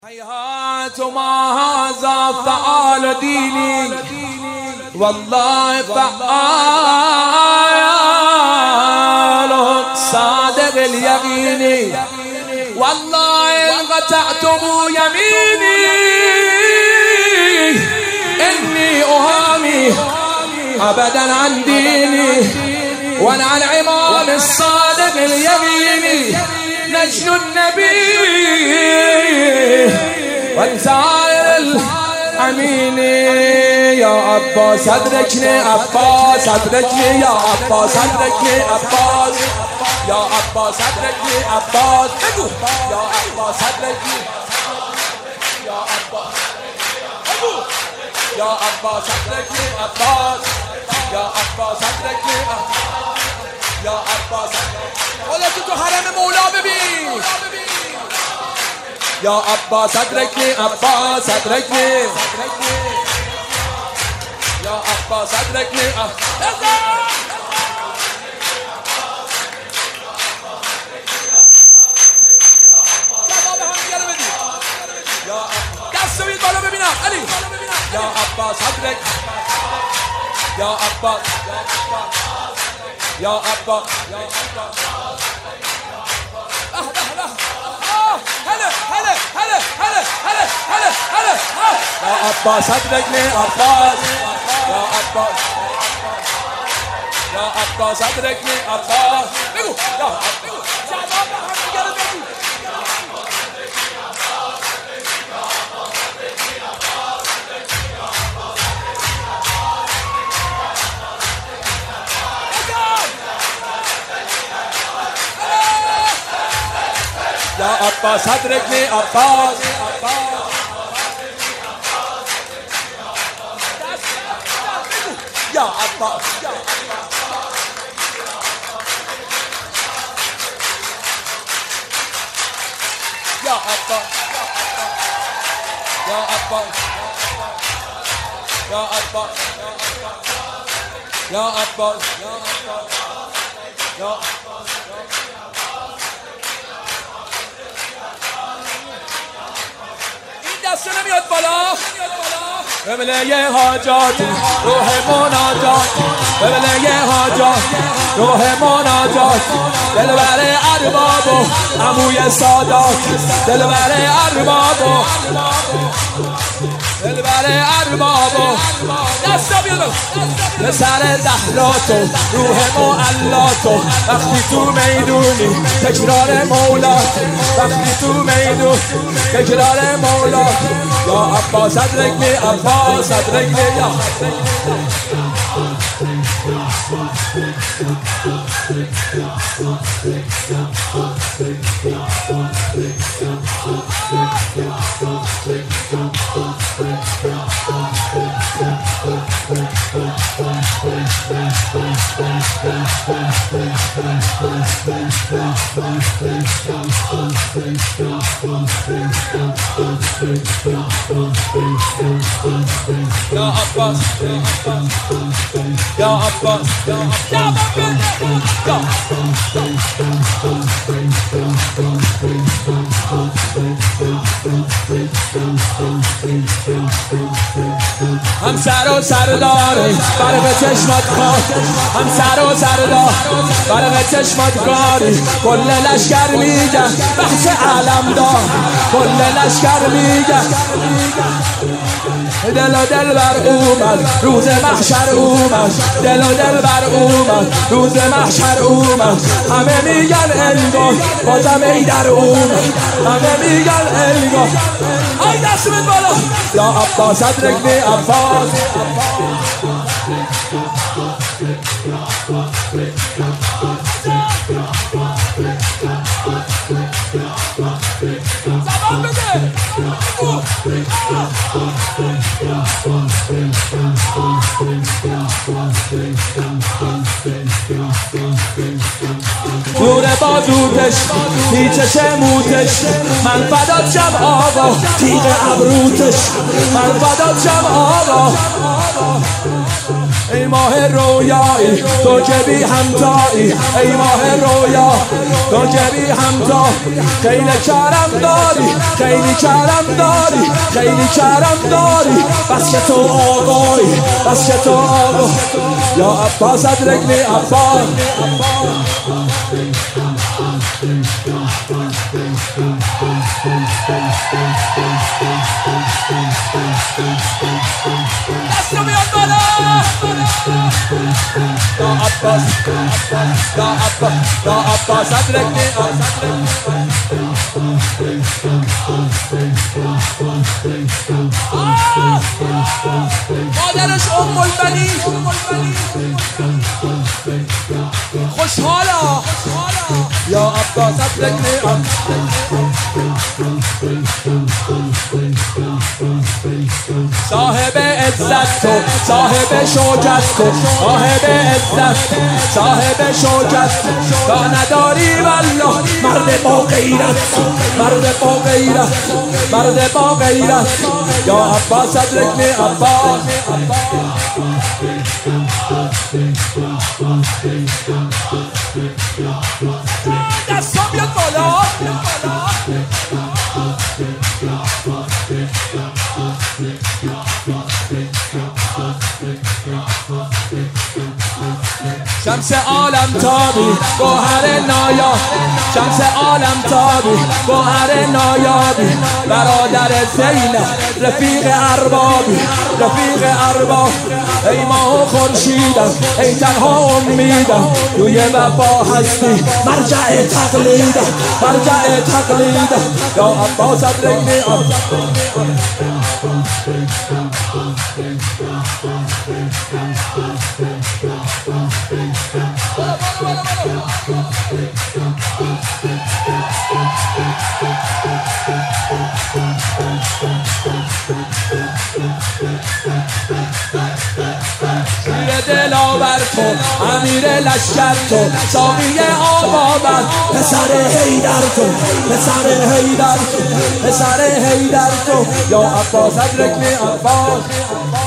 هيهات ما هذا فعال ديني والله فعال صادق اليقين والله إن قطعتم يميني إني أهامي أبدا عن ديني وأنا عن الإمام الصادق اليقين نجل النبي وانتعال الأمين يا عباس أدركني عباس أدركني يا عباس أدركني عباس يا عباس أدركني عباس يا عباس أدركني يا عباس يا عباس أدركني عباس يا عباس أدركني يا عباس ولا تو حرم مولا ببین یا عباس ادرکنی عباس ادرکنی یا عباس ادرکنی دست بید بالا ببینم علی یا عباس ادرک یا عباس یا عباس يا عباس أدركني عباس يا عباس يا عباس أدركني عباس يا يا عباس أدركني عباس يا عباس يا عباس يا عباس يا عباس يا عباس يا دست نمیاد بالا ببله حاجات روح مناجات ببله حاجات روح مناجات دلبر ارباب و عموی سادات دلبر ارباب و دلبر ارباب و دستا بیاد پسر زهرات و روح معلات و وقتی تو میدونی تکرار مولات وقتی تو میدون تکرار مولات یا عباس ادرکنی عباس ادرکنی یا يا عباس يا عباس هم سر و سرداره برق چشمات خواهد هم سر و سردار برق چشمات کاری کل لشکر میگن بحث علم دار کل لشکر میگن دل و دل بر اومد روز محشر اومد دل و دل بر اومد روز محشر اومد همه میگن انگار بازم ای در اومد همه میگن انگار ای دست بید بالا یا عباس ادرکنی عباس زبان بده نور بازوتش پیچش موتش من فدات شم آقا تیغ ابروتش من فدات شم آقا ای ماه رویایی تو که بی همتایی، ای ماه رویا تو که بی همتا. خیلی کرم داری، خیلی کرم داری، خیلی کرم داری. بس که تو آقایی، بس که تو آقا. یا عباس ادرکنی عباس. دستو بیاد بالا. یا عباس، یا عباس، یا عباس ادرکنی مادرش البنین خوشحالا. یا عباس ادرکنی صاحب عزت تو، صاحب شوکت تو، صاحب عزت، صاحب شوکت. تا نداری والله مرد با غیرت، مرد با غیرت، مرد با غیرت. یا عباس ادرکنی عباس. دستا بیاد بالا. شمس عالم تابی گوهر نایاب، شمس عالم تابی گوهر نایابی. برادر زینب رفیق اربابی، رفیق ارباب. ای ماه و خورشیدم، ای تنها امیدم. توی وفا هستی مرجع تقلیدم، مرجع تقلیدم. یا عباس ادرکنی شیر دلاور تو، امیر لشکر تو، ساقی آبابر. پسر حیدر تو، پسر حیدر تو، پسر حیدر تو. یا عباس ادرکنی عباس.